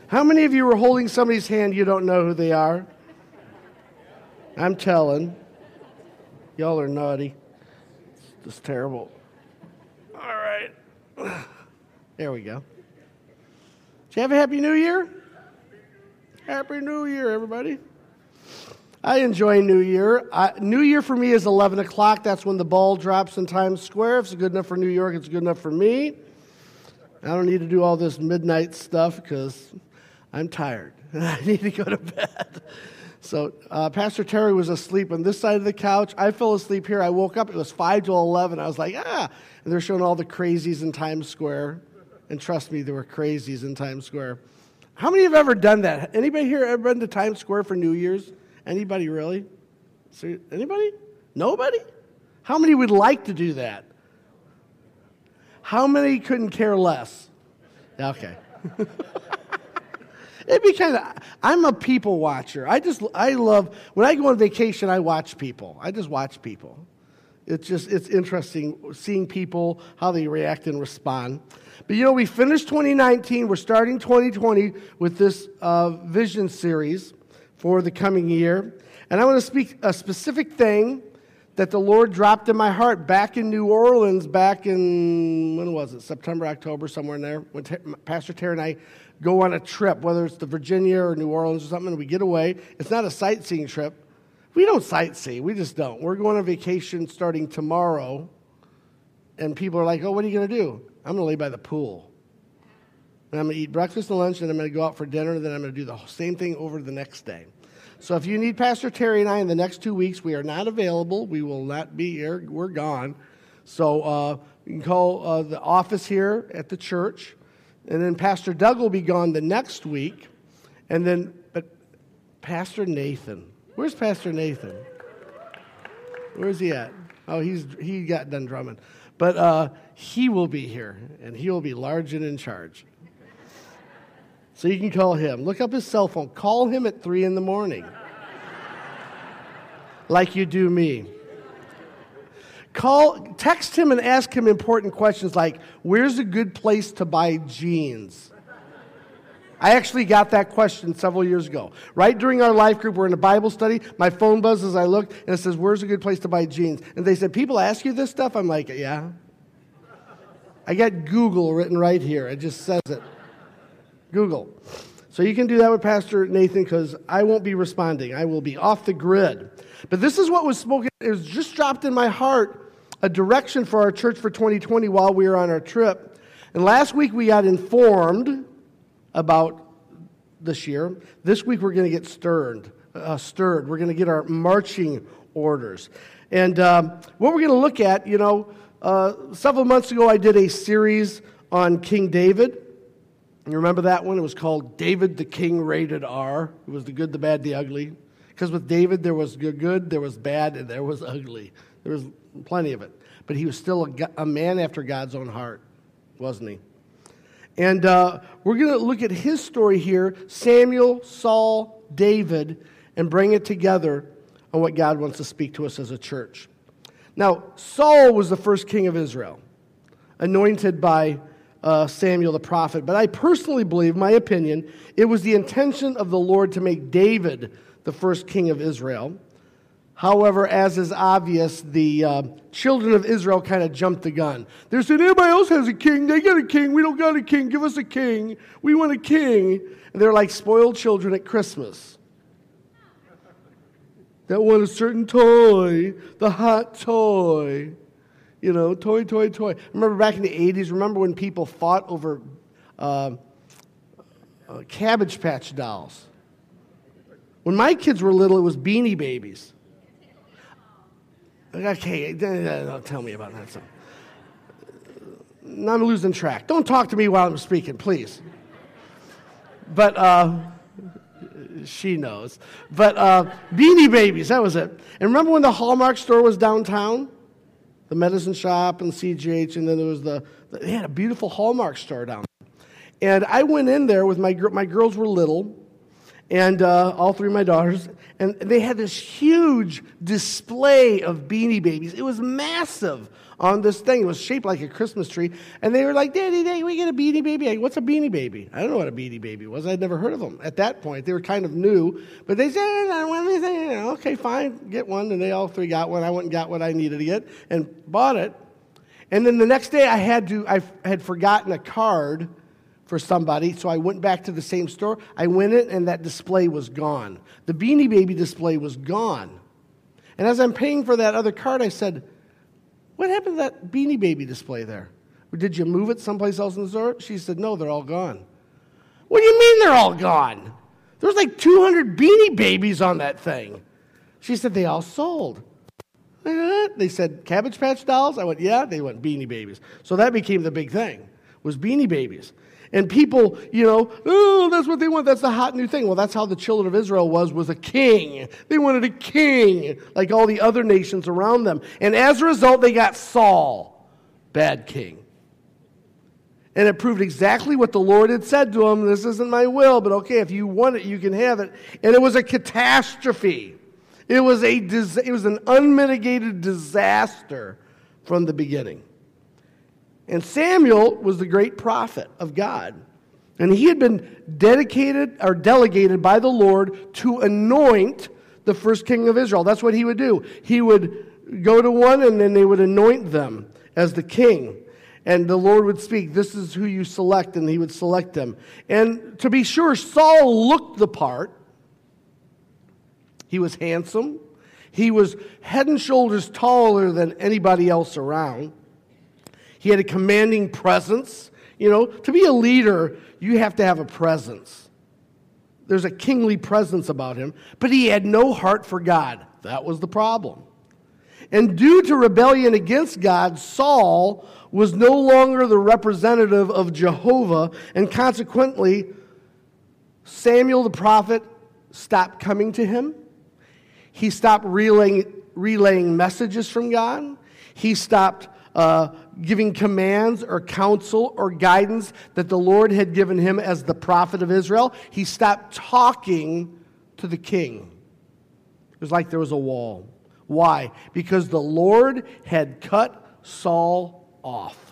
How many of you were holding somebody's hand you don't know who they are? I'm telling. Y'all are naughty. It's terrible. All right. There we go. Did you have a Happy New Year? Happy New Year, everybody. I enjoy New Year. New Year for me is 11 o'clock. That's when the ball drops in Times Square. If it's good enough for New York, it's good enough for me. I don't need to do all this midnight stuff because I'm tired. I need to go to bed. So Pastor Terry was asleep on this side of the couch. I fell asleep here. I woke up. It was 5 to 11. I was like, And they're showing all the crazies in Times Square. And trust me, there were crazies in Times Square. How many have ever done that? Anybody here ever been to Times Square for New Year's? Anybody really? Anybody? Nobody? How many would like to do that? How many couldn't care less? Okay. It'd be I'm a people watcher. I love, when I go on vacation, I watch people. I just watch people. It's interesting seeing people, how they react and respond. But we finished 2019. We're starting 2020 with this vision series for the coming year. And I want to speak a specific thing that the Lord dropped in my heart back in New Orleans, back in, when was it, September, October, somewhere in there, when Pastor Terry and I go on a trip, whether it's to Virginia or New Orleans or something, and we get away. It's not a sightseeing trip. We don't sightsee. We just don't. We're going on vacation starting tomorrow, and people are like, oh, what are you going to do? I'm going to lay by the pool. And I'm going to eat breakfast and lunch, and I'm going to go out for dinner, and then I'm going to do the same thing over the next day. So if you need Pastor Terry and I in the next 2 weeks, we are not available. We will not be here. We're gone. So you can call the office here at the church. And then Pastor Doug will be gone the next week. But Pastor Nathan. Where's Pastor Nathan? Where's he at? Oh, he got done drumming. But he will be here, and he will be large and in charge. So you can call him. Look up his cell phone. Call him at 3 in the morning. Like you do me. Text him and ask him important questions like, where's a good place to buy jeans? I actually got that question several years ago. Right during our life group, we're in a Bible study. My phone buzzes as I look, and it says, where's a good place to buy jeans? And they said, people ask you this stuff? I'm like, yeah. I got Google written right here. It just says it. Google. So you can do that with Pastor Nathan because I won't be responding. I will be off the grid. But this is what was spoken. It was just dropped in my heart, a direction for our church for 2020 while we were on our trip. And last week we got informed about this year. This week we're going to get stirred. We're going to get our marching orders. And what we're going to look at, several months ago I did a series on King David. You remember that one? It was called David the King rated R. It was the good, the bad, the ugly. Because with David, there was good, there was bad, and there was ugly. There was plenty of it. But he was still a man after God's own heart, wasn't he? And we're going to look at his story here, Samuel, Saul, David, and bring it together on what God wants to speak to us as a church. Now, Saul was the first king of Israel, anointed by Samuel the prophet. But I personally believe, my opinion, it was the intention of the Lord to make David the first king of Israel. However, as is obvious, the children of Israel kind of jumped the gun. They said, everybody else has a king. They got a king. We don't got a king. Give us a king. We want a king. And they're like spoiled children at Christmas. That want a certain toy, the hot toy. Toy. I remember back in the 80s, remember when people fought over Cabbage Patch dolls? When my kids were little, it was Beanie Babies. Okay, don't tell me about that stuff. Now I'm losing track. Don't talk to me while I'm speaking, please. But she knows. But Beanie Babies, that was it. And remember when the Hallmark store was downtown? The medicine shop and CGH, and then there was they had a beautiful Hallmark store down there. And I went in there with my girls were little, and all three of my daughters, and they had this huge display of Beanie Babies. It was massive on this thing. It was shaped like a Christmas tree, and they were like, Daddy, we get a Beanie Baby? I go, what's a Beanie Baby? I don't know what a Beanie Baby was. I'd never heard of them at that point. They were kind of new, but they said, I don't want anything. Okay, fine, get one, and they all three got one. I went and got what I needed to get and bought it, and then the next day I had forgotten a card for somebody, so I went back to the same store. I went in, and that display was gone. The Beanie Baby display was gone. And as I'm paying for that other card, I said, what happened to that Beanie Baby display there? Or did you move it someplace else in the store? She said, no, they're all gone. What do you mean they're all gone? There's like 200 Beanie Babies on that thing. She said, they all sold. They said, Cabbage Patch Dolls? I went, yeah. They went, Beanie Babies. So that became the big thing, was Beanie Babies. And people, oh, that's what they want. That's the hot new thing. Well, that's how the children of Israel was a king. They wanted a king like all the other nations around them. And as a result, they got Saul, bad king. And it proved exactly what the Lord had said to him. This isn't my will, but okay, if you want it, you can have it. And it was a catastrophe. It was an unmitigated disaster from the beginning. And Samuel was the great prophet of God. And he had been delegated by the Lord to anoint the first king of Israel. That's what he would do. He would go to one, and then they would anoint them as the king. And the Lord would speak, this is who you select, and he would select them. And to be sure, Saul looked the part. He was handsome. He was head and shoulders taller than anybody else around. He had a commanding presence. To be a leader, you have to have a presence. There's a kingly presence about him, but he had no heart for God. That was the problem. And due to rebellion against God, Saul was no longer the representative of Jehovah, and consequently, Samuel the prophet stopped coming to him. He stopped relaying messages from God. He stopped giving commands or counsel or guidance that the Lord had given him as the prophet of Israel. He stopped talking to the king. It was like there was a wall. Why? Because the Lord had cut Saul off.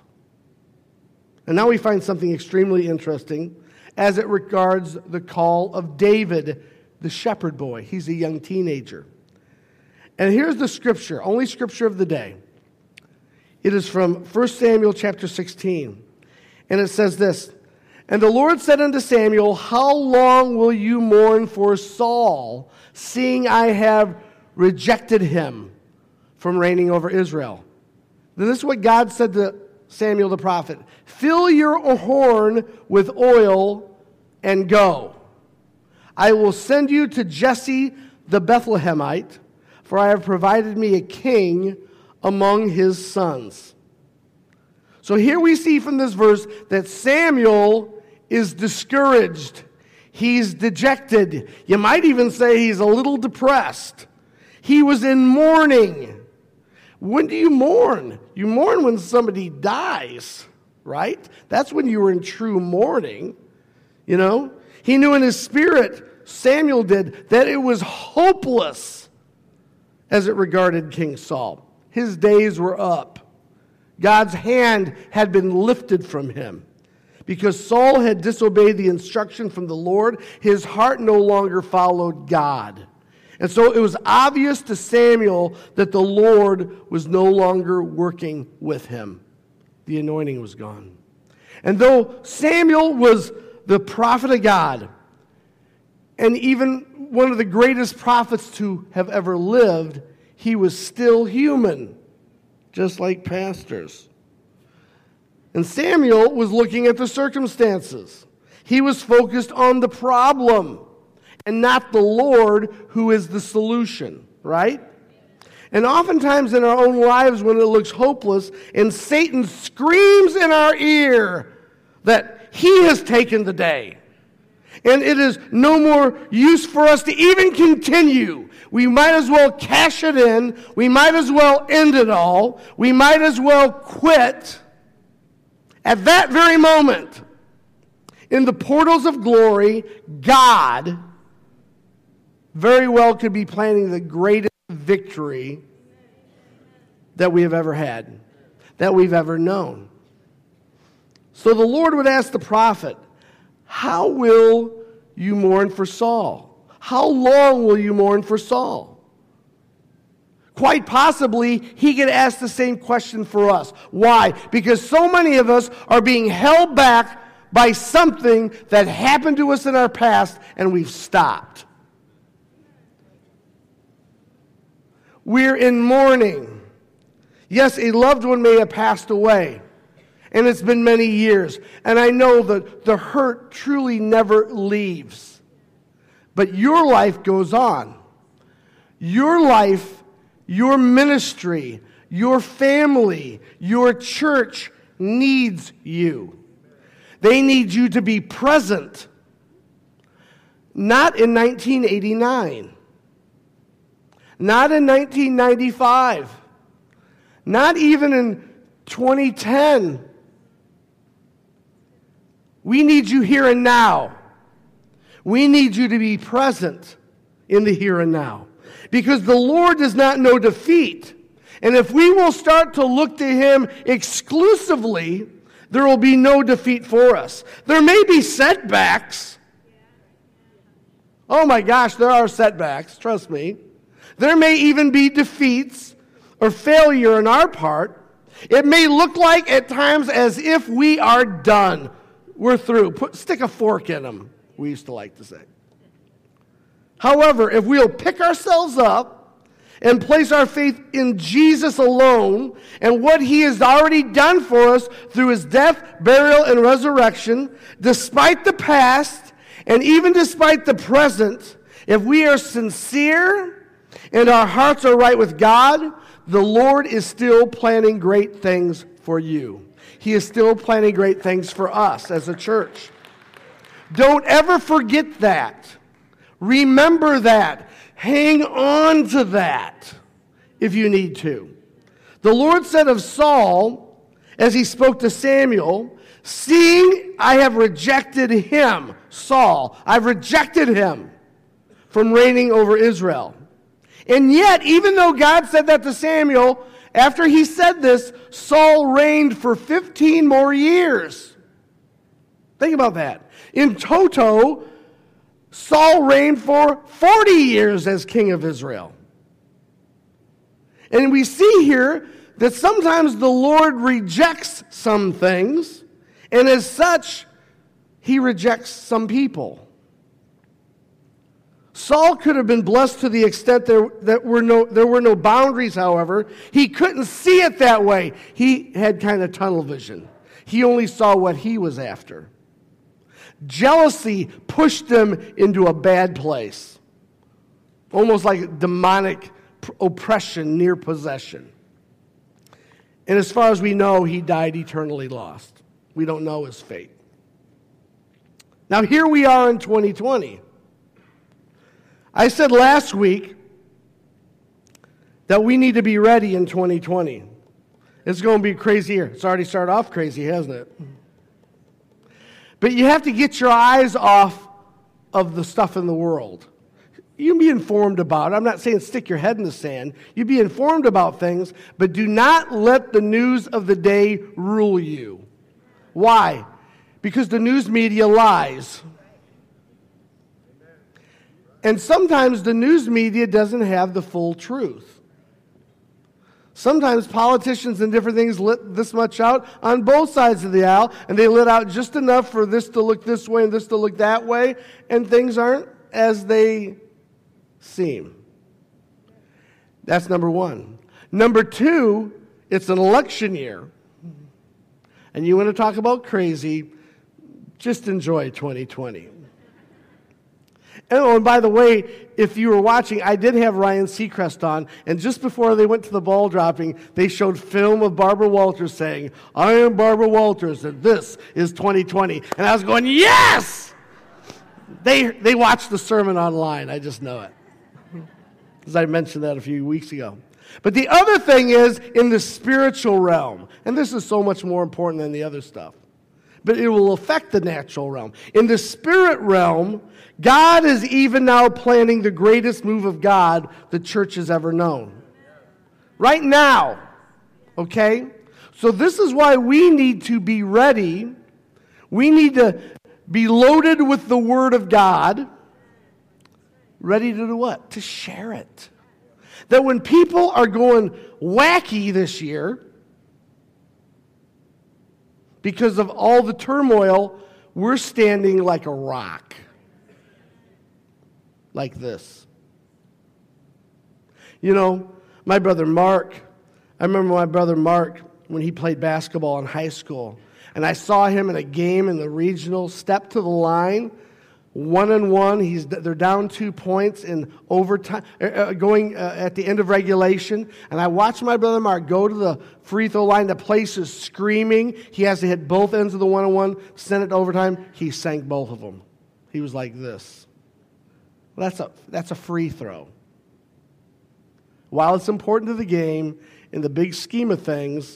And now we find something extremely interesting as it regards the call of David, the shepherd boy. He's a young teenager. And here's the scripture, only scripture of the day. It is from 1 Samuel chapter 16. And it says this, And the Lord said unto Samuel, How long will you mourn for Saul, seeing I have rejected him from reigning over Israel? Then this is what God said to Samuel the prophet. Fill your horn with oil and go. I will send you to Jesse the Bethlehemite, for I have provided me a king among his sons. So here we see from this verse that Samuel is discouraged. He's dejected. You might even say he's a little depressed. He was in mourning. When do you mourn? You mourn when somebody dies, right? That's when you were in true mourning. He knew in his spirit, Samuel did, that it was hopeless as it regarded King Saul. His days were up. God's hand had been lifted from him. Because Saul had disobeyed the instruction from the Lord, his heart no longer followed God. And so it was obvious to Samuel that the Lord was no longer working with him. The anointing was gone. And though Samuel was the prophet of God, and even one of the greatest prophets to have ever lived, he was still human, just like pastors. And Samuel was looking at the circumstances. He was focused on the problem and not the Lord, who is the solution, right? And oftentimes in our own lives when it looks hopeless and Satan screams in our ear that he has taken the day and it is no more use for us to even continue. We might as well cash it in. We might as well end it all. We might as well quit. At that very moment, in the portals of glory, God very well could be planning the greatest victory that we have ever had, that we've ever known. So the Lord would ask the prophet, how will you mourn for Saul? How long will you mourn for Saul? Quite possibly, he could ask the same question for us. Why? Because so many of us are being held back by something that happened to us in our past, and we've stopped. We're in mourning. Yes, a loved one may have passed away, and it's been many years, and I know that the hurt truly never leaves. But your life goes on. Your life, your ministry, your family, your church needs you. They need you to be present. Not in 1989. Not in 1995. Not even in 2010. We need you here and now. We need you to be present in the here and now. Because the Lord does not know defeat. And if we will start to look to Him exclusively, there will be no defeat for us. There may be setbacks. Oh my gosh, there are setbacks, trust me. There may even be defeats or failure on our part. It may look like at times as if we are done. We're through. Stick a fork in them, we used to like to say. However, if we'll pick ourselves up and place our faith in Jesus alone and what He has already done for us through His death, burial, and resurrection, despite the past and even despite the present, if we are sincere and our hearts are right with God, the Lord is still planning great things for you. He is still planning great things for us as a church. Don't ever forget that. Remember that. Hang on to that if you need to. The Lord said of Saul, as He spoke to Samuel, seeing I have rejected him, Saul, I've rejected him from reigning over Israel. And yet, even though God said that to Samuel, after he said this, Saul reigned for 15 more years. Think about that. In toto, Saul reigned for 40 years as king of Israel. And we see here that sometimes the Lord rejects some things, and as such, He rejects some people. Saul could have been blessed to the extent there were no boundaries, however. He couldn't see it that way. He had kind of tunnel vision. He only saw what he was after. Jealousy pushed him into a bad place, almost like demonic oppression near possession. And as far as we know, he died eternally lost. We don't know his fate. Now here we are in 2020. I said last week that we need to be ready in 2020. It's going to be a crazy year. It's already started off crazy, hasn't it? But you have to get your eyes off of the stuff in the world. You be informed about it. I'm not saying stick your head in the sand. You be informed about things, but do not let the news of the day rule you. Why? Because the news media lies. And sometimes the news media doesn't have the full truth. Sometimes politicians and different things let this much out on both sides of the aisle, and they let out just enough for this to look this way and this to look that way, and things aren't as they seem. That's number one. Number two, it's an election year. And you want to talk about crazy, just enjoy 2020. And by the way, if you were watching, I did have Ryan Seacrest on, and just before they went to the ball dropping, they showed film of Barbara Walters saying, "I am Barbara Walters, and this is 2020." And I was going, yes! They watched the sermon online. I just know it. Because I mentioned that a few weeks ago. But the other thing is in the spiritual realm, and this is so much more important than the other stuff. but it will affect the natural realm. In the spirit realm, God is even now planning the greatest move of God the church has ever known. Right now, okay? So this is why we need to be ready. We need to be loaded with the Word of God. Ready to do what? To share it. That when people are going wacky this year, because of all the turmoil, we're standing like a rock. Like this. You know, my brother Mark, I remember my brother Mark when he played basketball in high school. And I saw him in a game in the regional, step to the line, 1-on-1. They're down 2 points in overtime, going at the end of regulation. And I watched my brother Mark go to the free throw line. The place is screaming. He has to hit both ends of the 1-on-1, send it to overtime. He sank both of them. He was like this. Well, that's a free throw. While it's important to the game, in the big scheme of things,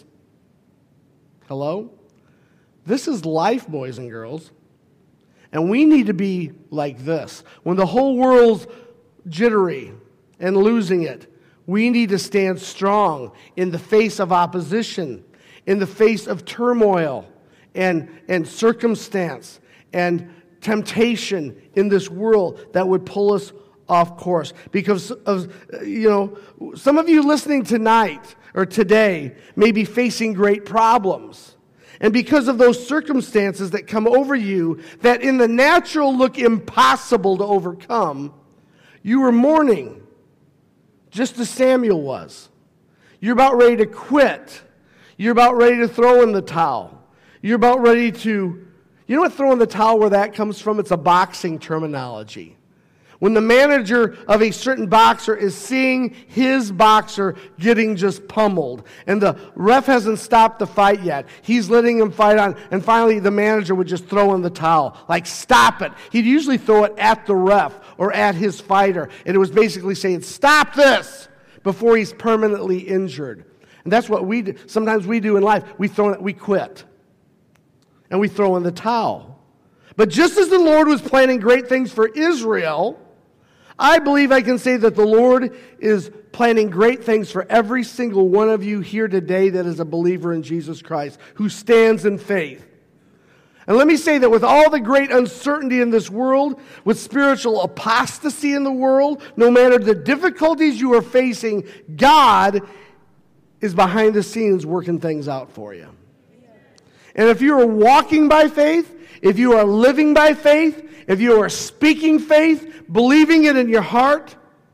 hello? This is life, boys and girls. And we need to be like this. When the whole world's jittery and losing it, we need to stand strong in the face of opposition, in the face of turmoil and circumstance and temptation in this world that would pull us off course. Because of, some of you listening tonight or today may be facing great problems. And because of those circumstances that come over you that in the natural look impossible to overcome, you are mourning, just as Samuel was. You're about ready to quit. You're about ready to throw in the towel. You're about ready to, you know what throwing the towel, where that comes from? It's a boxing terminology. When the manager of a certain boxer is seeing his boxer getting just pummeled, and the ref hasn't stopped the fight yet, he's letting him fight on, and finally the manager would just throw in the towel, like, stop it. He'd usually throw it at the ref or at his fighter, and it was basically saying, stop this, before he's permanently injured. And that's what we do. Sometimes we do in life. We quit, and we throw in the towel. But just as the Lord was planning great things for Israel, I believe I can say that the Lord is planning great things for every single one of you here today that is a believer in Jesus Christ, who stands in faith. And let me say that with all the great uncertainty in this world, with spiritual apostasy in the world, no matter the difficulties you are facing, God is behind the scenes working things out for you. And if you are walking by faith, if you are living by faith, if you are speaking faith, believing it in your heart,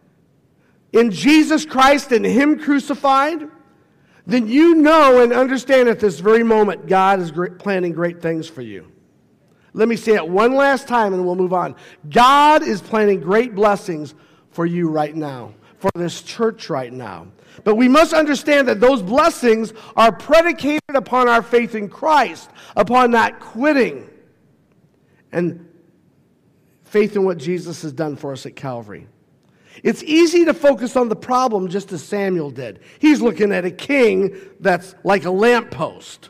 in Jesus Christ and Him crucified, then you know and understand at this very moment God is planning great things for you. Let me say it one last time and we'll move on. God is planning great blessings for you right now, for this church right now. But we must understand that those blessings are predicated upon our faith in Christ, upon not quitting, and faith in what Jesus has done for us at Calvary. It's easy to focus on the problem just as Samuel did. He's looking at a king that's like a lamppost.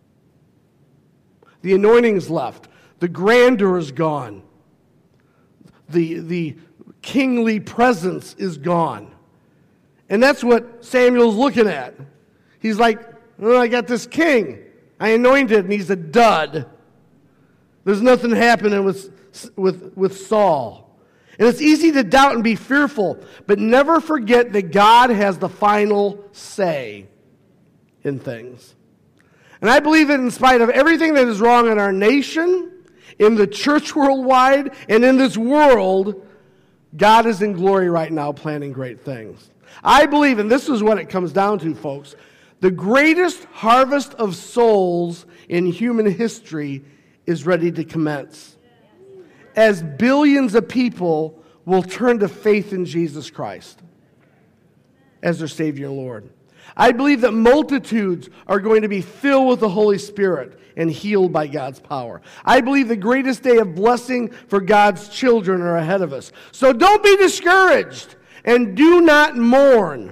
The anointing's left. The grandeur is gone. The kingly presence is gone. And that's what Samuel's looking at. He's like, oh, I got this king. I anointed, and he's a dud. There's nothing happening with Saul. And it's easy to doubt and be fearful, but never forget that God has the final say in things. And I believe that in spite of everything that is wrong in our nation, in the church worldwide, and in this world, God is in glory right now planning great things. I believe, and this is what it comes down to, folks, the greatest harvest of souls in human history is ready to commence, as billions of people will turn to faith in Jesus Christ as their Savior and Lord. I believe that multitudes are going to be filled with the Holy Spirit and healed by God's power. I believe the greatest day of blessing for God's children are ahead of us. So don't be discouraged and do not mourn,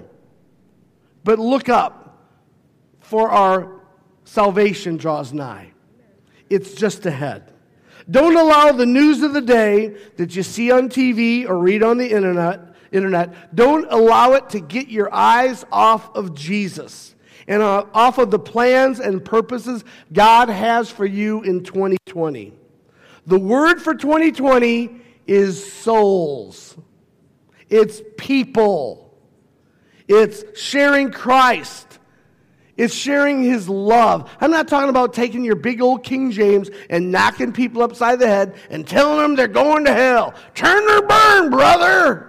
but look up, for our salvation draws nigh. It's just ahead. Don't allow the news of the day that you see on TV or read on the internet, don't allow it to get your eyes off of Jesus and off of the plans and purposes God has for you in 2020. The word for 2020 is souls. It's people. It's sharing Christ. It's sharing his love. I'm not talking about taking your big old King James and knocking people upside the head and telling them they're going to hell. Turn or burn, brother.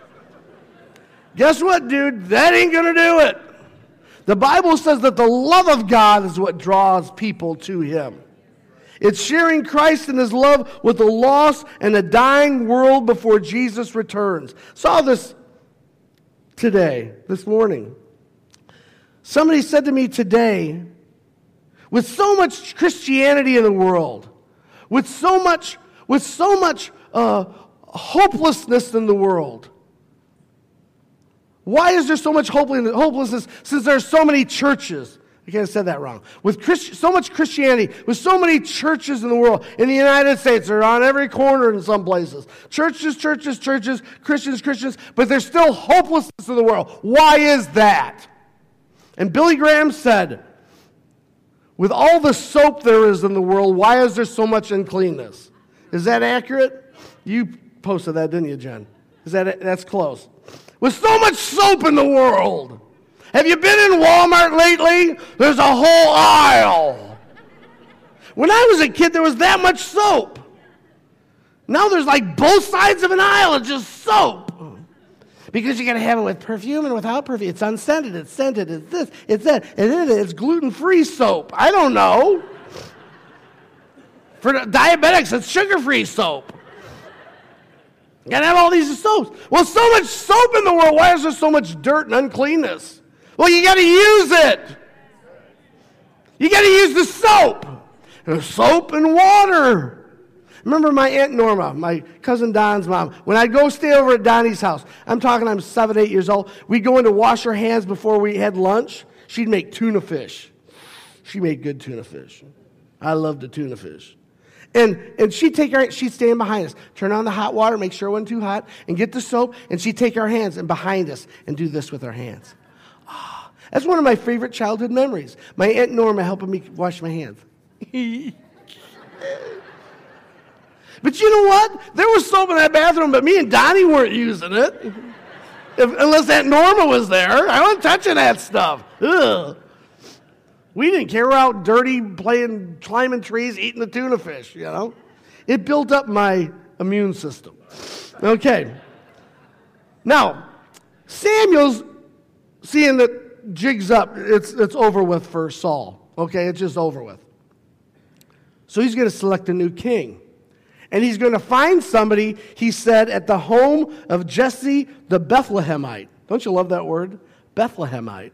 Guess what, dude? That ain't going to do it. The Bible says that the love of God is what draws people to him. It's sharing Christ and his love with a lost and a dying world before Jesus returns. Saw this this morning. Somebody said to me today, with so much Christianity in the world, with so much hopelessness in the world, why is there so much hopelessness since there are so many churches? I can't have said that wrong. With so much Christianity, with so many churches in the world, in the United States, they're on every corner in some places. Churches, Christians, but there's still hopelessness in the world. Why is that? And Billy Graham said, with all the soap there is in the world, why is there so much uncleanness? Is that accurate? You posted that, didn't you, Jen? That's close. With so much soap in the world. Have you been in Walmart lately? There's a whole aisle. When I was a kid, there was that much soap. Now there's like both sides of an aisle of just soap. Because you got to have it with perfume and without perfume. It's unscented, it's scented, it's this, it's that, it's gluten-free soap. I don't know. For diabetics, it's sugar-free soap. You got to have all these soaps. Well, so much soap in the world. Why is there so much dirt and uncleanness? Well, you got to use it. You got to use the soap. There's soap and water. Remember my Aunt Norma, my cousin Don's mom. When I'd go stay over at Donnie's house, I'm 7, 8 years old. We'd go in to wash our hands before we had lunch. She'd make tuna fish. She made good tuna fish. I loved the tuna fish. And she'd stand behind us, turn on the hot water, make sure it wasn't too hot, and get the soap, and she'd take our hands and behind us and do this with our hands. Oh, that's one of my favorite childhood memories. My Aunt Norma helping me wash my hands. But you know what? There was soap in that bathroom, but me and Donnie weren't using it. Unless Aunt Norma was there. I wasn't touching that stuff. Ugh. We didn't care. We're out dirty, climbing trees, eating the tuna fish, you know. It built up my immune system. Okay. Now, Samuel's seeing that jig's up. It's over with for Saul. Okay, it's just over with. So he's going to select a new king. And he's going to find somebody, he said, at the home of Jesse the Bethlehemite. Don't you love that word? Bethlehemite.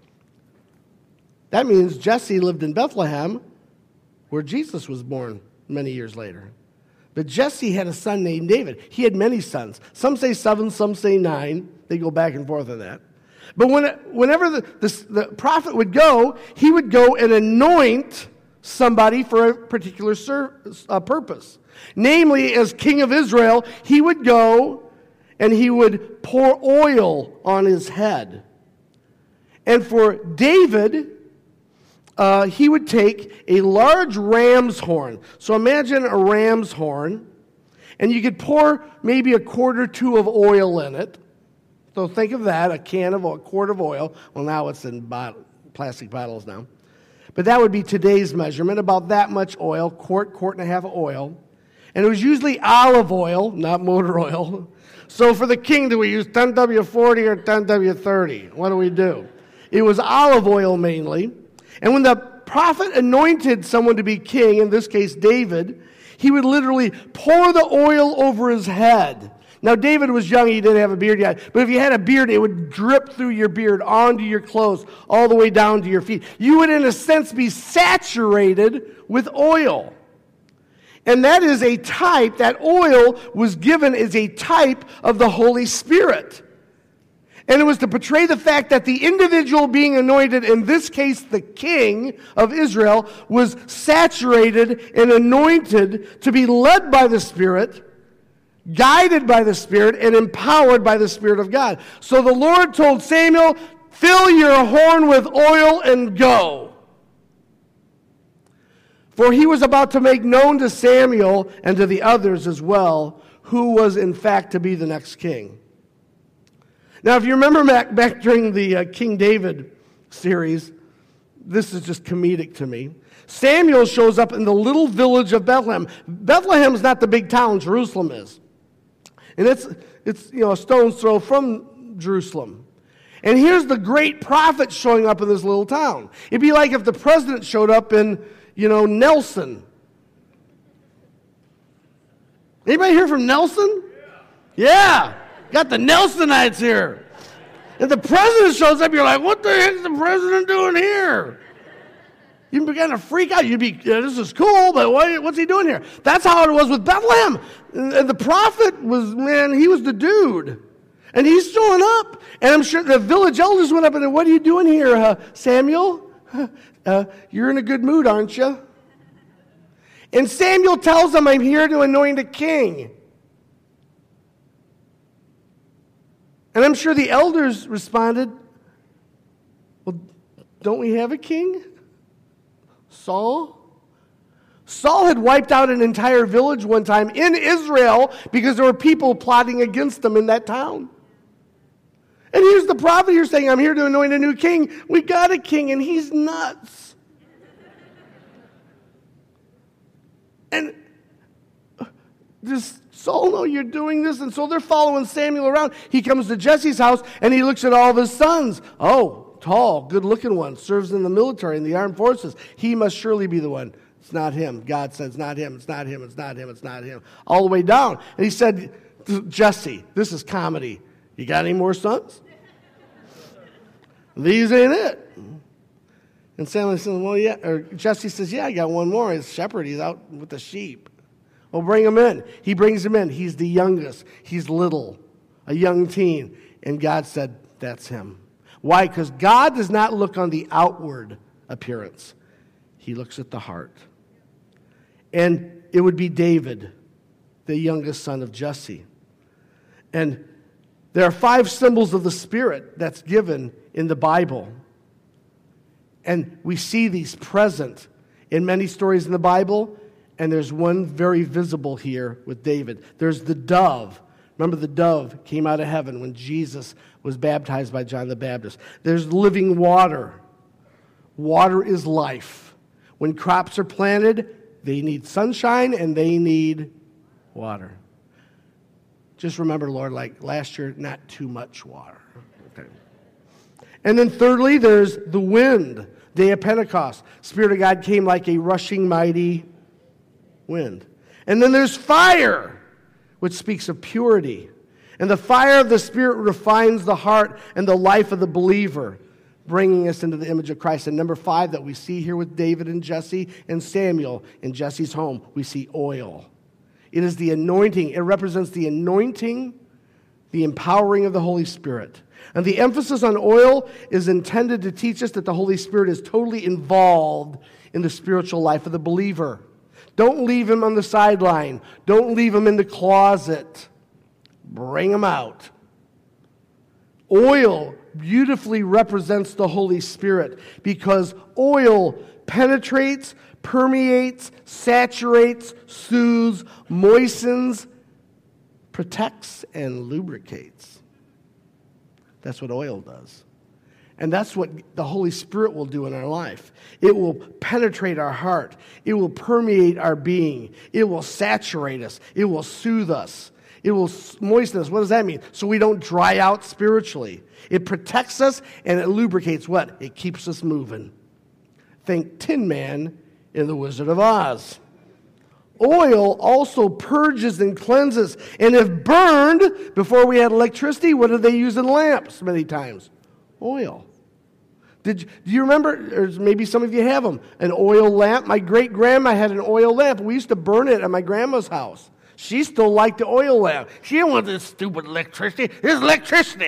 That means Jesse lived in Bethlehem, where Jesus was born many years later. But Jesse had a son named David. He had many sons. Some say 7, some say 9. They go back and forth on that. But whenever the prophet would go, he would go and anoint somebody for a particular purpose. Namely, as king of Israel, he would go and he would pour oil on his head. And for David, he would take a large ram's horn. So imagine a ram's horn, and you could pour maybe a quart or two of oil in it. So think of that, a quart of oil. Well, now it's in plastic bottles now. But that would be today's measurement, about that much oil, quart and a half of oil. And it was usually olive oil, not motor oil. So for the king, do we use 10W40 or 10W30? What do we do? It was olive oil mainly. And when the prophet anointed someone to be king, in this case David, he would literally pour the oil over his head. Now David was young, he didn't have a beard yet, but if you had a beard, it would drip through your beard onto your clothes, all the way down to your feet. You would, in a sense, be saturated with oil. And that is a type, that oil was given as a type of the Holy Spirit. And it was to portray the fact that the individual being anointed, in this case the king of Israel, was saturated and anointed to be led by the Spirit, guided by the Spirit, and empowered by the Spirit of God. So the Lord told Samuel, fill your horn with oil and go. For he was about to make known to Samuel and to the others as well who was in fact to be the next king. Now, if you remember back during the King David series, this is just comedic to me. Samuel shows up in the little village of Bethlehem. Bethlehem is not the big town, Jerusalem is. And it's a stone's throw from Jerusalem. And here's the great prophet showing up in this little town. It'd be like if the president showed up in, Nelson. Anybody hear from Nelson? Yeah. Got the Nelsonites here. If the president shows up, you're like, what the heck is the president doing here? You'd be kind of freak out. You'd be, this is cool, but what's he doing here? That's how it was with Bethlehem. And the prophet was, he was the dude. And he's showing up. And I'm sure the village elders went up and said, what are you doing here, Samuel? You're in a good mood, aren't you? And Samuel tells them, I'm here to anoint a king. And I'm sure the elders responded, well, don't we have a king? Saul? Saul had wiped out an entire village one time in Israel because there were people plotting against them in that town. And here's the prophet here saying, I'm here to anoint a new king. We got a king, and he's nuts. And does Saul know you're doing this? And so they're following Samuel around. He comes to Jesse's house, and he looks at all of his sons. Oh, tall, good-looking one, serves in the military, in the armed forces. He must surely be the one. It's not him. God says, not him, it's not him, it's not him, it's not him. All the way down. And he said, Jesse, this is comedy. You got any more sons? These ain't it. And Samuel says, well, yeah. Or Jesse says, yeah, I got one more. He's a shepherd. He's out with the sheep. Well, bring him in. He brings him in. He's the youngest. He's little, a young teen. And God said, that's him. Why? Because God does not look on the outward appearance. He looks at the heart. And it would be David, the youngest son of Jesse. And there are 5 symbols of the Spirit that's given in the Bible. And we see these present in many stories in the Bible. And there's one very visible here with David. There's the dove. Remember, the dove came out of heaven when Jesus was baptized by John the Baptist. There's living water. Water is life. When crops are planted, they need sunshine and they need water. Just remember, Lord, like last year, not too much water. Okay. And then thirdly, there's the wind. Day of Pentecost. Spirit of God came like a rushing mighty wind. And then there's fire, which speaks of purity. And the fire of the Spirit refines the heart and the life of the believer, bringing us into the image of Christ. And number 5 that we see here with David and Jesse and Samuel in Jesse's home, we see oil. It is the anointing. It represents the anointing, the empowering of the Holy Spirit. And the emphasis on oil is intended to teach us that the Holy Spirit is totally involved in the spiritual life of the believer. Don't leave him on the sideline. Don't leave him in the closet. Bring him out. Oil beautifully represents the Holy Spirit because oil penetrates, permeates, saturates, soothes, moistens, protects, and lubricates. That's what oil does. And that's what the Holy Spirit will do in our life. It will penetrate our heart. It will permeate our being. It will saturate us. It will soothe us. It will moisten us. What does that mean? So we don't dry out spiritually. It protects us and it lubricates what? It keeps us moving. Think Tin Man in The Wizard of Oz. Oil also purges and cleanses. And if burned, before we had electricity, what did they use in lamps many times? Oil. Do you remember, or maybe some of you have them, an oil lamp? My great-grandma had an oil lamp. We used to burn it at my grandma's house. She still liked the oil lamp. She didn't want this stupid electricity. This is electricity.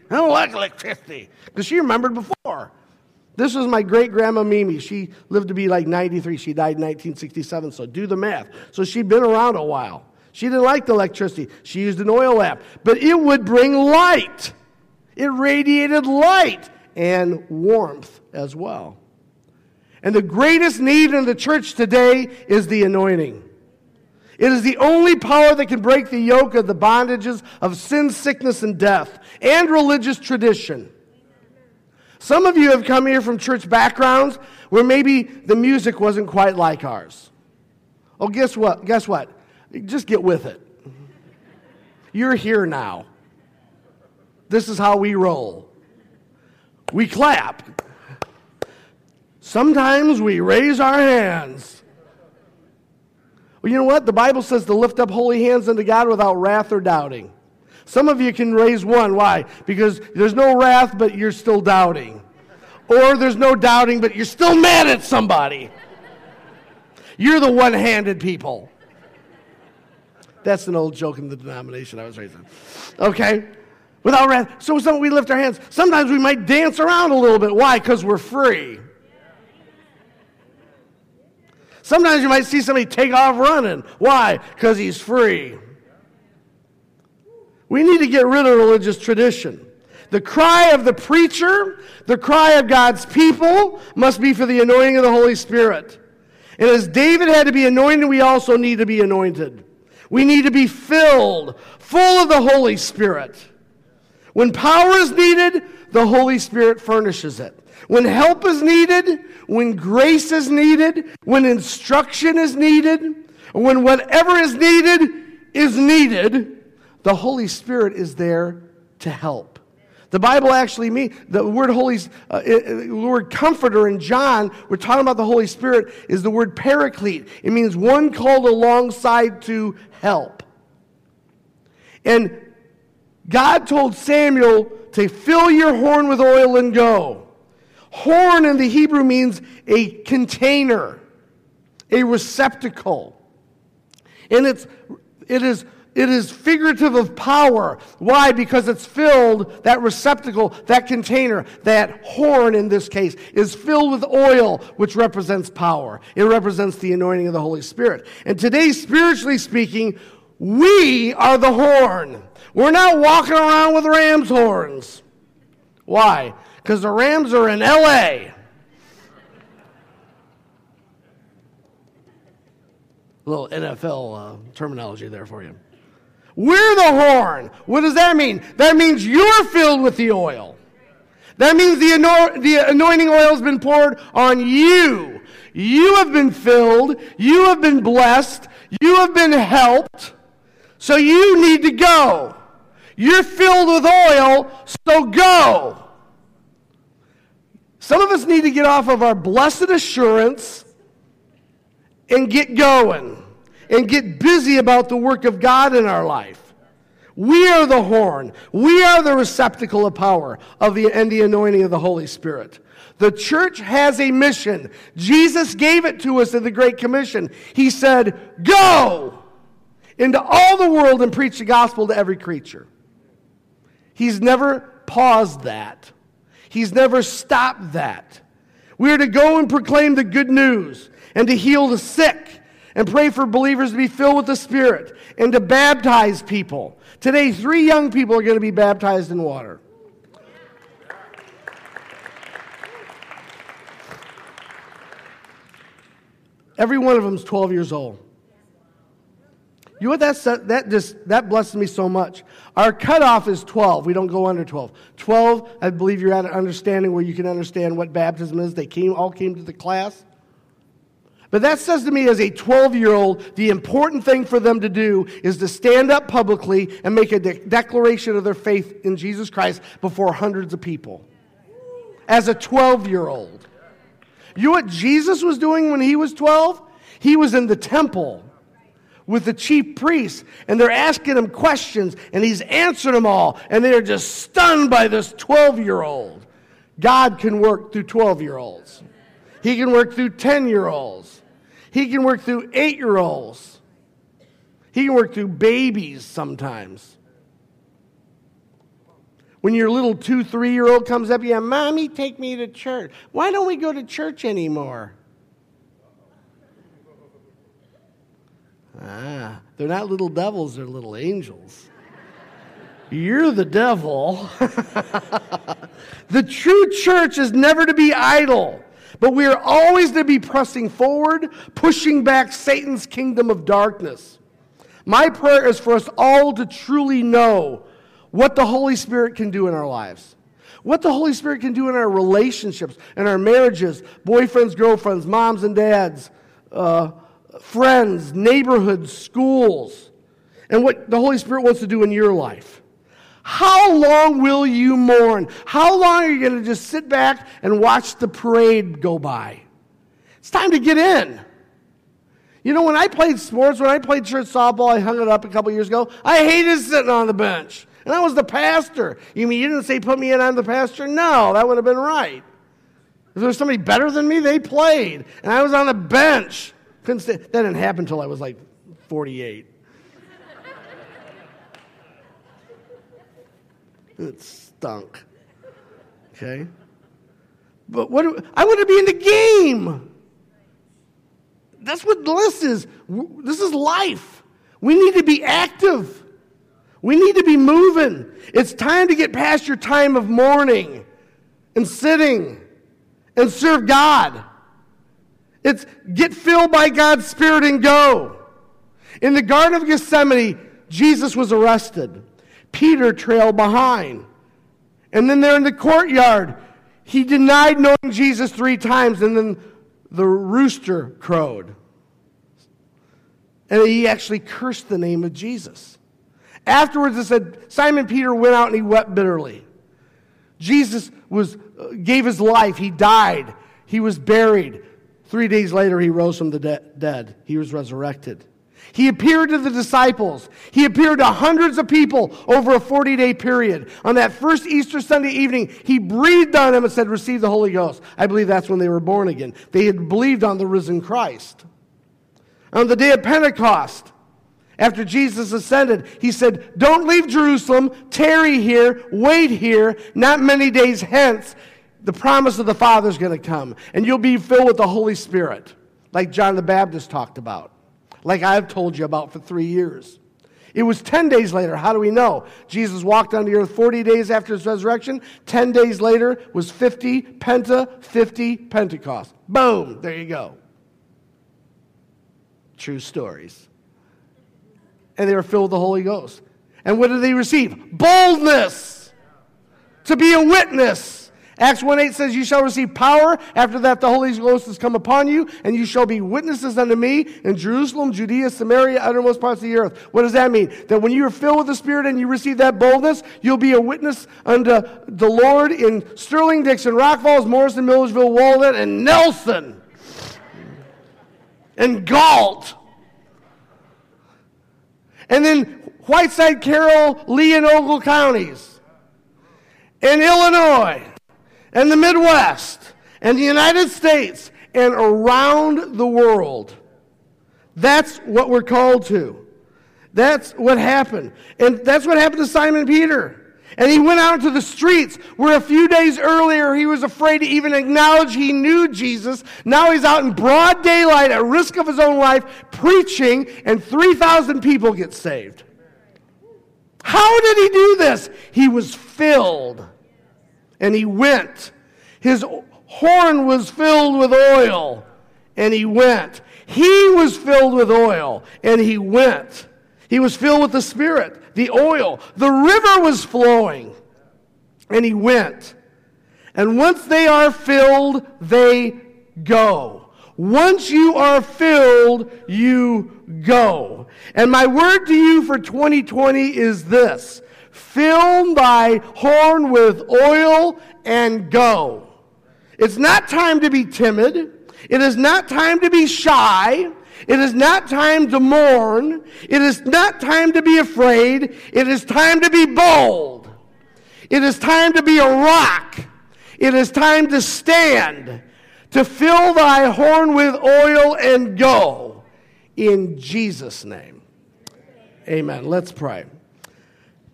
I don't like electricity. Because she remembered before. This was my great-grandma Mimi. She lived to be like 93. She died in 1967, so do the math. So she'd been around a while. She didn't like the electricity. She used an oil lamp. But it would bring light. It radiated light and warmth as well. And the greatest need in the church today is the anointing. It is the only power that can break the yoke of the bondages of sin, sickness, and death, and religious tradition. Some of you have come here from church backgrounds where maybe the music wasn't quite like ours. Oh, guess what? Guess what? Just get with it. You're here now. This is how we roll. We clap. Sometimes we raise our hands. Well, you know what? The Bible says to lift up holy hands unto God without wrath or doubting. Some of you can raise one. Why? Because there's no wrath, but you're still doubting. Or there's no doubting, but you're still mad at somebody. You're the one-handed people. That's an old joke in the denomination I was raised in. Okay? Without wrath. So we lift our hands. Sometimes we might dance around a little bit. Why? Because we're free. Sometimes you might see somebody take off running. Why? Because he's free. We need to get rid of religious tradition. The cry of the preacher, the cry of God's people, must be for the anointing of the Holy Spirit. And as David had to be anointed, we also need to be anointed. We need to be filled, full of the Holy Spirit. When power is needed, the Holy Spirit furnishes it. When help is needed, when grace is needed, when instruction is needed, when whatever is needed, the Holy Spirit is there to help. The Bible actually means, the word comforter in John, we're talking about the Holy Spirit, is the word paraclete. It means one called alongside to help. And God told Samuel to fill your horn with oil and go. Horn in the Hebrew means a container, a receptacle. And it is figurative of power. Why? Because it's filled, that receptacle, that container, that horn in this case, is filled with oil, which represents power. It represents the anointing of the Holy Spirit. And today, spiritually speaking, we are the horn. We're not walking around with ram's horns. Why? Because the Rams are in L.A. A little NFL terminology there for you. We're the horn. What does that mean? That means you're filled with the oil. That means the anointing oil has been poured on you. You have been filled. You have been blessed. You have been helped. So you need to go. You're filled with oil, so go. Some of us need to get off of our blessed assurance and get going and get busy about the work of God in our life. We are the horn. We are the receptacle of power and the anointing of the Holy Spirit. The church has a mission. Jesus gave it to us in the Great Commission. He said, go into all the world and preach the gospel to every creature. He's never paused that. He's never stopped that. We are to go and proclaim the good news and to heal the sick and pray for believers to be filled with the Spirit and to baptize people. Today, 3 young people are going to be baptized in water. Every one of them is 12 years old. You know what that blesses me so much. Our cutoff is 12. We don't go under 12. 12, I believe you're at an understanding where you can understand what baptism is. They all came to the class. But that says to me as a 12-year-old, the important thing for them to do is to stand up publicly and make a declaration of their faith in Jesus Christ before hundreds of people. As a 12-year-old. You know what Jesus was doing when he was 12? He was in the temple with the chief priests, and they're asking him questions, and he's answering them all, and they're just stunned by this 12-year-old. God can work through 12-year-olds. He can work through 10-year-olds. He can work through 8-year-olds. He can work through babies sometimes. When your little 2, 3-year-old comes up to you, Mommy, take me to church. Why don't we go to church anymore? They're not little devils, they're little angels. You're the devil. The true church is never to be idle, but we are always to be pressing forward, pushing back Satan's kingdom of darkness. My prayer is for us all to truly know what the Holy Spirit can do in our lives. What the Holy Spirit can do in our relationships, in our marriages, boyfriends, girlfriends, moms and dads, friends, neighborhoods, schools, and what the Holy Spirit wants to do in your life. How long will you mourn? How long are you going to just sit back and watch the parade go by? It's time to get in. You know, when I played sports, when I played church softball, I hung it up a couple years ago, I hated sitting on the bench. And I was the pastor. You mean you didn't say put me in on the pastor? No, that would have been right. If there was somebody better than me, they played. And I was on the bench. Couldn't stay. That didn't happen until I was like 48. It stunk. Okay? But I want to be in the game. That's what this is. This is life. We need to be active. We need to be moving. It's time to get past your time of mourning and sitting and serve God. It's get filled by God's Spirit and go. In the Garden of Gethsemane, Jesus was arrested. Peter trailed behind. And then there in the courtyard, he denied knowing Jesus 3 times, and then the rooster crowed. And he actually cursed the name of Jesus. Afterwards, it said, Simon Peter went out and he wept bitterly. Jesus gave his life. He died. He was buried. 3 days later, he rose from the dead. He was resurrected. He appeared to the disciples. He appeared to hundreds of people over a 40-day period. On that first Easter Sunday evening, he breathed on them and said, receive the Holy Ghost. I believe that's when they were born again. They had believed on the risen Christ. On the day of Pentecost, after Jesus ascended, he said, don't leave Jerusalem, tarry here, wait here, not many days hence, the promise of the Father is going to come, and you'll be filled with the Holy Spirit, like John the Baptist talked about, like I've told you about for 3 years. It was 10 days later. How do we know? Jesus walked on the earth 40 days after his resurrection. 10 days later was 50 Pentecost. Boom, there you go. True stories. And they were filled with the Holy Ghost. And what did they receive? Boldness to be a witness. Acts 1:8 says, you shall receive power. After that, the Holy Ghost has come upon you, and you shall be witnesses unto me in Jerusalem, Judea, Samaria, uttermost parts of the earth. What does that mean? That when you are filled with the Spirit and you receive that boldness, you'll be a witness unto the Lord in Sterling, Dixon, Rock Falls, Morrison, Millersville, Walnut, and Nelson, and Galt. And then Whiteside, Carroll, Lee, and Ogle counties, and Illinois, and the Midwest, and the United States, and around the world. That's what we're called to. That's what happened. And that's what happened to Simon Peter. And he went out into the streets where a few days earlier he was afraid to even acknowledge he knew Jesus. Now he's out in broad daylight at risk of his own life preaching, and 3,000 people get saved. How did he do this? He was filled. And he went. His horn was filled with oil. And he went. He was filled with oil. And he went. He was filled with the Spirit, the oil. The river was flowing. And he went. And once they are filled, they go. Once you are filled, you go. And my word to you for 2020 is this: fill thy horn with oil and go. It's not time to be timid. It is not time to be shy. It is not time to mourn. It is not time to be afraid. It is time to be bold. It is time to be a rock. It is time to stand, to fill thy horn with oil and go. In Jesus' name. Amen. Let's pray.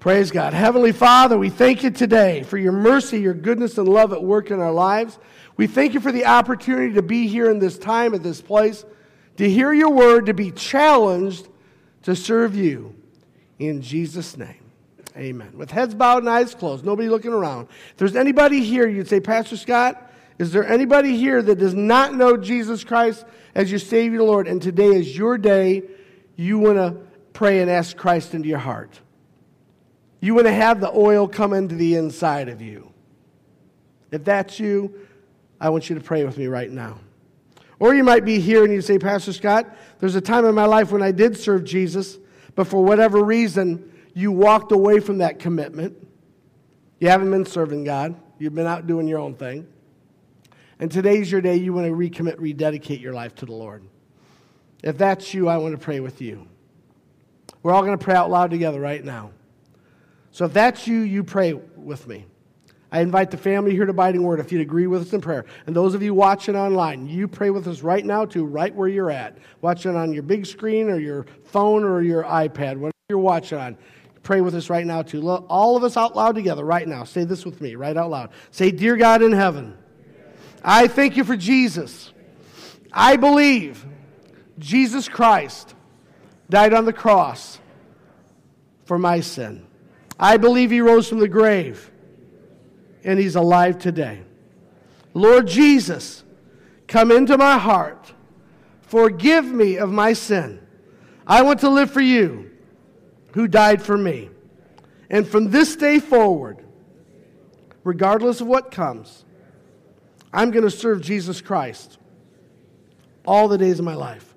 Praise God. Heavenly Father, we thank you today for your mercy, your goodness, and love at work in our lives. We thank you for the opportunity to be here in this time, at this place, to hear your word, to be challenged to serve you. In Jesus' name, amen. With heads bowed and eyes closed, nobody looking around. If there's anybody here, you'd say, Pastor Scott, is there anybody here that does not know Jesus Christ as your Savior and Lord, and today is your day, you want to pray and ask Christ into your heart? You want to have the oil come into the inside of you. If that's you, I want you to pray with me right now. Or you might be here and you say, Pastor Scott, there's a time in my life when I did serve Jesus, but for whatever reason, you walked away from that commitment. You haven't been serving God. You've been out doing your own thing. And today's your day. You want to recommit, rededicate your life to the Lord. If that's you, I want to pray with you. We're all going to pray out loud together right now. So if that's you, you pray with me. I invite the family here to Abiding Word if you'd agree with us in prayer. And those of you watching online, you pray with us right now too, right where you're at. Watching on your big screen or your phone or your iPad, whatever you're watching on. Pray with us right now too. All of us out loud together right now. Say this with me, right out loud. Say, Dear God in heaven, I thank you for Jesus. I believe Jesus Christ died on the cross for my sin. I believe he rose from the grave, and he's alive today. Lord Jesus, come into my heart. Forgive me of my sin. I want to live for you, who died for me. And from this day forward, regardless of what comes, I'm going to serve Jesus Christ all the days of my life.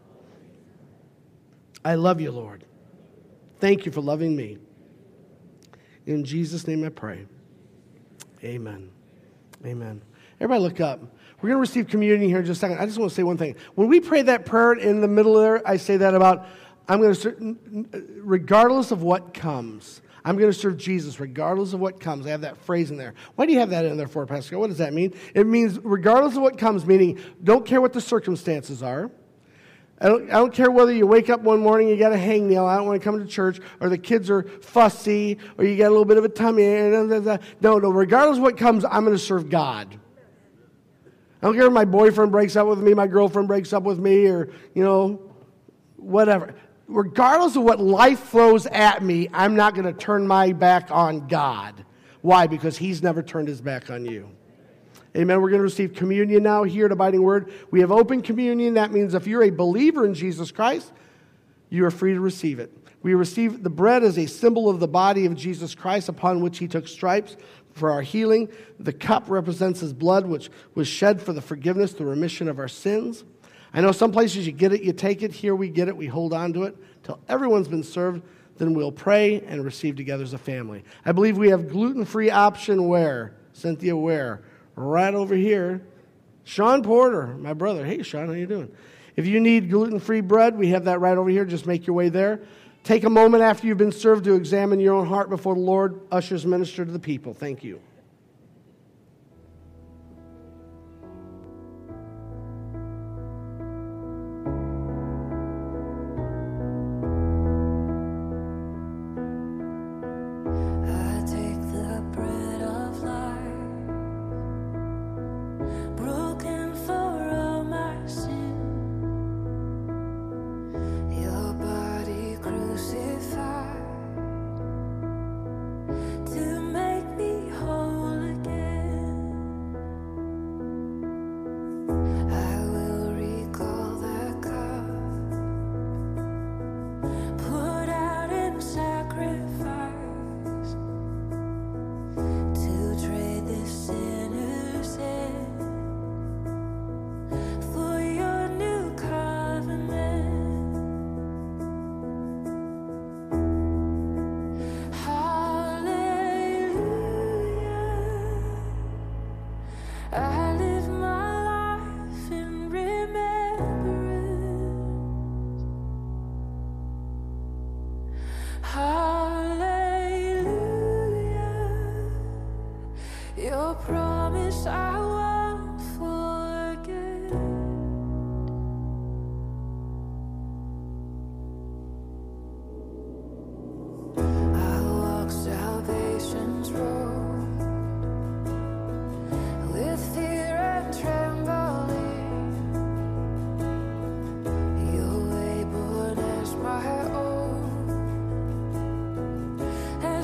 I love you, Lord. Thank you for loving me. In Jesus' name I pray. Amen. Amen. Everybody look up. We're going to receive communion here in just a second. I just want to say one thing. When we pray that prayer in the middle there, I say that about, I'm going to serve, regardless of what comes, I'm going to serve Jesus regardless of what comes. I have that phrase in there. Why do you have that in there for, Pastor Scott? What does that mean? It means regardless of what comes, meaning don't care what the circumstances are. I don't care whether you wake up one morning, you got a hangnail, I don't want to come to church, or the kids are fussy, or you got a little bit of a tummy. No, regardless of what comes, I'm going to serve God. I don't care if my boyfriend breaks up with me, my girlfriend breaks up with me, or, whatever. Regardless of what life throws at me, I'm not going to turn my back on God. Why? Because he's never turned his back on you. Amen. We're going to receive communion now here at Abiding Word. We have open communion. That means if you're a believer in Jesus Christ, you are free to receive it. We receive the bread as a symbol of the body of Jesus Christ upon which he took stripes for our healing. The cup represents his blood, which was shed for the forgiveness, the remission of our sins. I know some places you get it, you take it. Here we get it, we hold on to it till everyone's been served. Then we'll pray and receive together as a family. I believe we have gluten-free option where? Cynthia, where? Right over here. Sean Porter, my brother. Hey, Sean, how you doing? If you need gluten-free bread, we have that right over here. Just make your way there. Take a moment after you've been served to examine your own heart before the Lord. Ushers minister to the people. Thank you.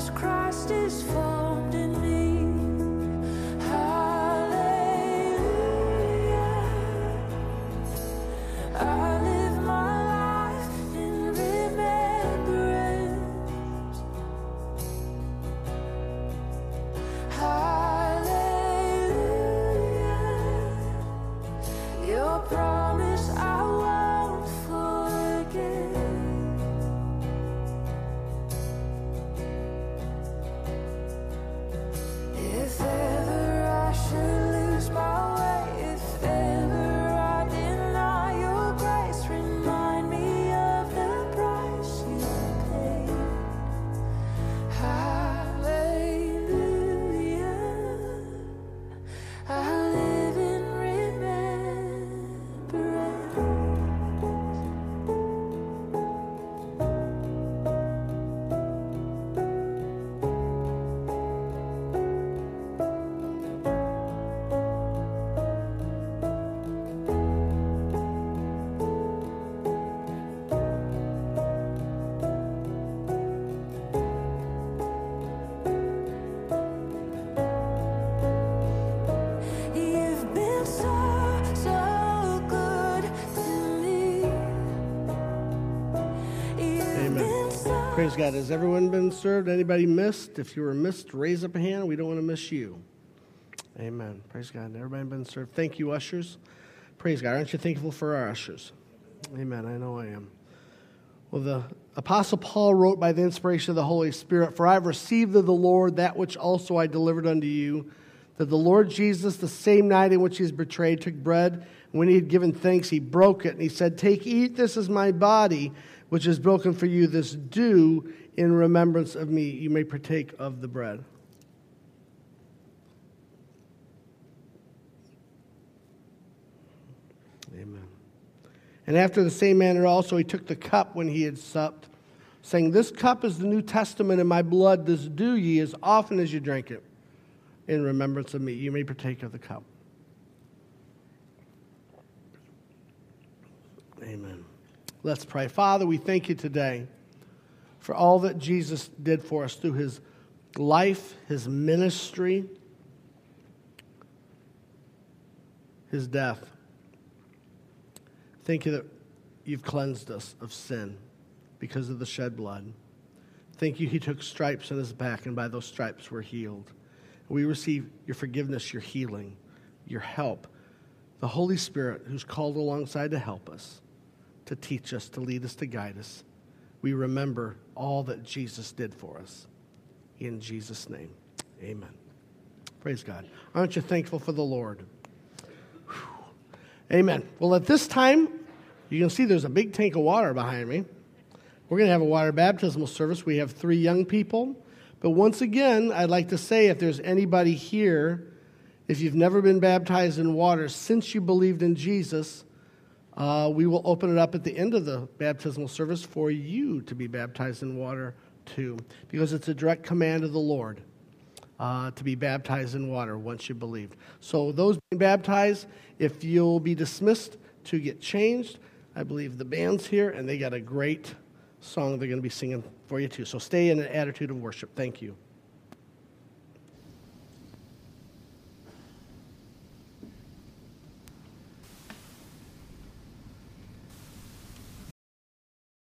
Jesus Christ is formed in me. Hallelujah. I live my life in remembrance. Hallelujah. Your promise I won't forget. If ever I should lose my way, if ever I deny your grace, remind me of the price you paid. Hallelujah. I live in remembrance. You've been so, so good to me. You've Amen. been so Praise God. Has everyone been served? Anybody missed? If you were missed, raise up a hand. We don't want to miss you. Amen. Praise God. Everybody been served. Thank you, ushers. Praise God. Aren't you thankful for our ushers? Amen. I know I am. Well, the Apostle Paul wrote by the inspiration of the Holy Spirit, "For I have received of the Lord that which also I delivered unto you, that the Lord Jesus, the same night in which he was betrayed, took bread, and when he had given thanks, he broke it, and he said, Take, eat, this is my body, which is broken for you. This do in remembrance of me." You may partake of the bread. Amen. And after the same manner also he took the cup when he had supped, saying, This cup is the New Testament in my blood. This do ye as often as you drink it in remembrance of me. You may partake of the cup. Amen. Let's pray. Father, we thank you today for all that Jesus did for us through his life, his ministry, his death. Thank you that you've cleansed us of sin because of the shed blood. Thank you he took stripes on his back, and by those stripes we're healed. We receive your forgiveness, your healing, your help, the Holy Spirit who's called alongside to help us, to teach us, to lead us, to guide us. We remember all that Jesus did for us. In Jesus' name, amen. Praise God. Aren't you thankful for the Lord? Amen. Well, at this time, you can see there's a big tank of water behind me. We're going to have a water baptismal service. We have 3 young people. But once again, I'd like to say if there's anybody here, if you've never been baptized in water since you believed in Jesus, we will open it up at the end of the baptismal service for you to be baptized in water too, because it's a direct command of the Lord to be baptized in water once you believed. So those being baptized, if you'll be dismissed to get changed, I believe the band's here, and they got a great song they're going to be singing for you too. So stay in an attitude of worship. Thank you.